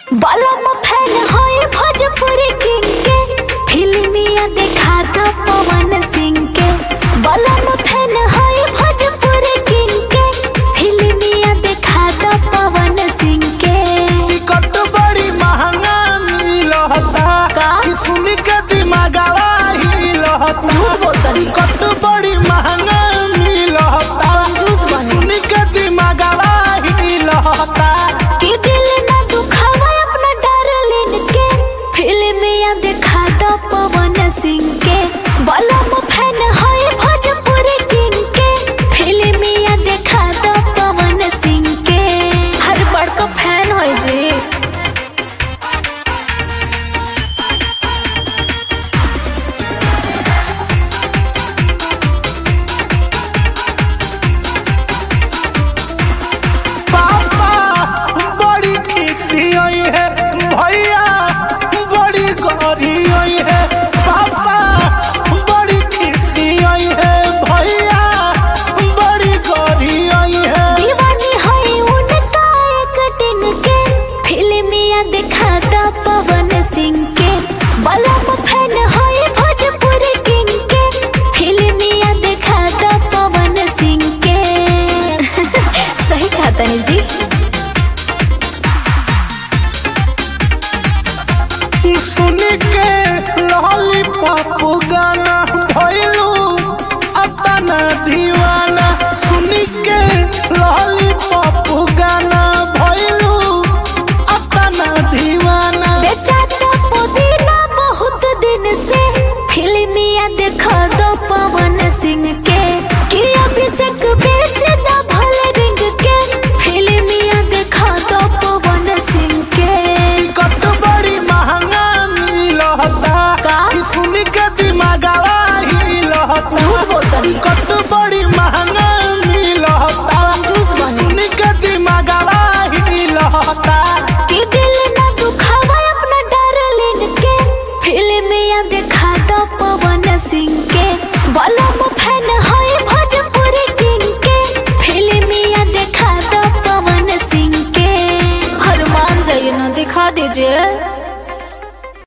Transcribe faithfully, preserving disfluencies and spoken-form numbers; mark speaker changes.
Speaker 1: बलम फैन होई भोजपुरी किंग के फिल्मिया देखा दो पवन सिंह के। बलम फैन होई भोजपुरी किंग के फिल्मिया देखा दो पवन सिंह के।
Speaker 2: टिकट बड़ी महंगा मिलता सुन के दिमागवा हिलता। टिकट बड़ी महंगा मिलता सुन के दिमागवा हिलता।
Speaker 1: कि दिल ना दुखावा अपना डार्लिंग के फिल्मिया देखा दो पवन सिंह के। बलम फैन होई भोजपुरी किंग के फिल्मिया देखा दो पवन सिंह के। हर बड़का फैन होई जी। देखा दो पवन सिंह के। बलम फैन होई भोजपुरी किंग के फिल्मिया देखा दो पवन सिंह के। सही कहा तनी जी।
Speaker 2: सुन के लॉलीपॉप गाना भइलू अपना दीवाना। सुन के लॉलीपॉप गाना भइलू अपना दीवाना।
Speaker 1: बेचा तो पुदीना बहुत दिन से फिल्मिया देखा दो पवन सिंह के। कि अभिषेक बेच दो भले रिंग के फिल्मिया देखा दो पवन सिंह के।
Speaker 2: टिकट बड़ी महंगा मिलता सुन के दिमागवा हिलता।
Speaker 1: झूठ बोलता नहीं।